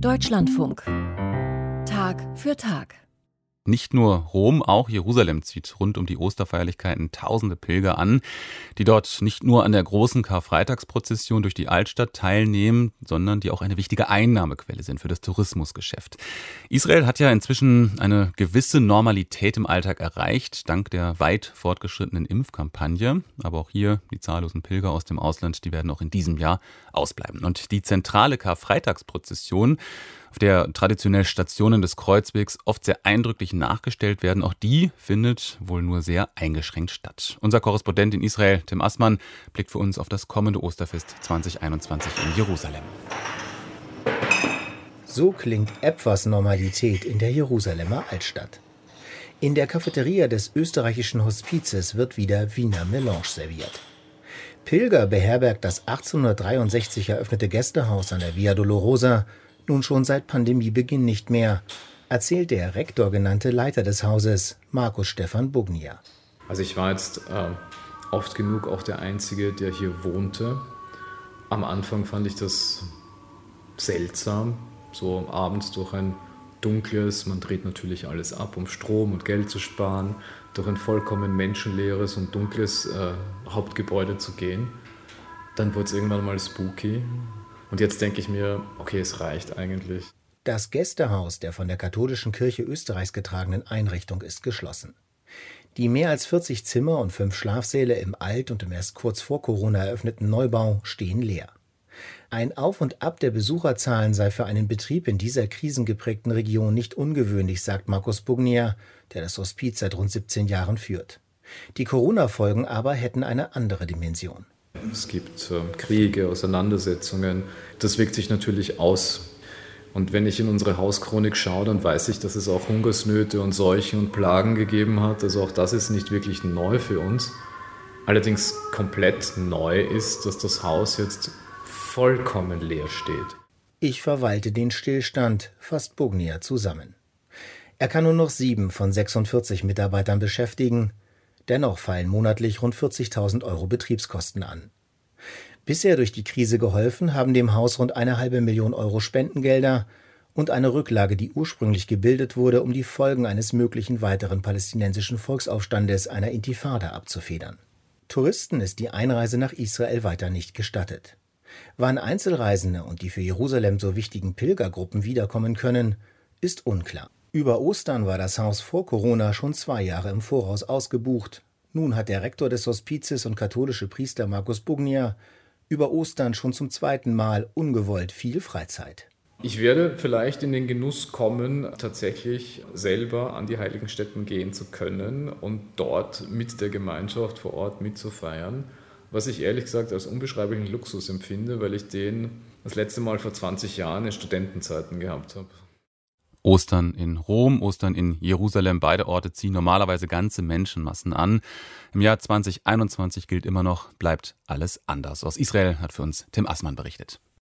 Deutschlandfunk. Tag für Tag. Nicht nur Rom, auch Jerusalem zieht rund um die Osterfeierlichkeiten tausende Pilger an, die dort nicht nur an der großen Karfreitagsprozession durch die Altstadt teilnehmen, sondern die auch eine wichtige Einnahmequelle sind für das Tourismusgeschäft. Israel hat ja inzwischen eine gewisse Normalität im Alltag erreicht, dank der weit fortgeschrittenen Impfkampagne. Aber auch hier, die zahllosen Pilger aus dem Ausland, die werden auch in diesem Jahr ausbleiben. Und die zentrale Karfreitagsprozession, auf der traditionell Stationen des Kreuzwegs oft sehr eindrücklich nachgestellt werden, auch die findet wohl nur sehr eingeschränkt statt. Unser Korrespondent in Israel, Tim Assmann, blickt für uns auf das kommende Osterfest 2021 in Jerusalem. So klingt etwas Normalität in der Jerusalemer Altstadt. In der Cafeteria des österreichischen Hospizes wird wieder Wiener Melange serviert. Pilger beherbergt das 1863 eröffnete Gästehaus an der Via Dolorosa nun schon seit Pandemiebeginn nicht mehr, erzählt der Rektor genannte Leiter des Hauses, Markus Stefan Bugnia. Also ich war jetzt oft genug auch der Einzige, der hier wohnte. Am Anfang fand ich das seltsam, so abends durch ein dunkles, man dreht natürlich alles ab, um Strom und Geld zu sparen, durch ein vollkommen menschenleeres und dunkles Hauptgebäude zu gehen. Dann wurde es irgendwann mal spooky. Und jetzt denke ich mir, okay, es reicht eigentlich. Das Gästehaus der von der Katholischen Kirche Österreichs getragenen Einrichtung ist geschlossen. Die mehr als 40 Zimmer und 5 Schlafsäle im alt- und im erst kurz vor Corona eröffneten Neubau stehen leer. Ein Auf und Ab der Besucherzahlen sei für einen Betrieb in dieser krisengeprägten Region nicht ungewöhnlich, sagt Markus Bugnia, der das Hospiz seit rund 17 Jahren führt. Die Corona-Folgen aber hätten eine andere Dimension. Es gibt Kriege, Auseinandersetzungen. Das wirkt sich natürlich aus. Und wenn ich in unsere Hauschronik schaue, dann weiß ich, dass es auch Hungersnöte und Seuchen und Plagen gegeben hat. Also auch das ist nicht wirklich neu für uns. Allerdings komplett neu ist, dass das Haus jetzt vollkommen leer steht. Ich verwalte den Stillstand, fasst Bugnia zusammen. Er kann nur noch 7 von 46 Mitarbeitern beschäftigen. Dennoch fallen monatlich rund 40.000 € Betriebskosten an. Bisher durch die Krise geholfen haben dem Haus rund 1,5 Million € Spendengelder und eine Rücklage, die ursprünglich gebildet wurde, um die Folgen eines möglichen weiteren palästinensischen Volksaufstandes, einer Intifada, abzufedern. Touristen ist die Einreise nach Israel weiter nicht gestattet. Wann Einzelreisende und die für Jerusalem so wichtigen Pilgergruppen wiederkommen können, ist unklar. Über Ostern war das Haus vor Corona schon 2 Jahre im Voraus ausgebucht. Nun hat der Rektor des Hospizes und katholische Priester Markus Bugnia über Ostern schon zum 2. Mal ungewollt viel Freizeit. Ich werde vielleicht in den Genuss kommen, tatsächlich selber an die heiligen Stätten gehen zu können und dort mit der Gemeinschaft vor Ort mitzufeiern, was ich ehrlich gesagt als unbeschreiblichen Luxus empfinde, weil ich den das letzte Mal vor 20 Jahren in Studentenzeiten gehabt habe. Ostern in Rom, Ostern in Jerusalem, beide Orte ziehen normalerweise ganze Menschenmassen an. Im Jahr 2021 gilt immer noch, bleibt alles anders. Aus Israel hat für uns Tim Assmann berichtet.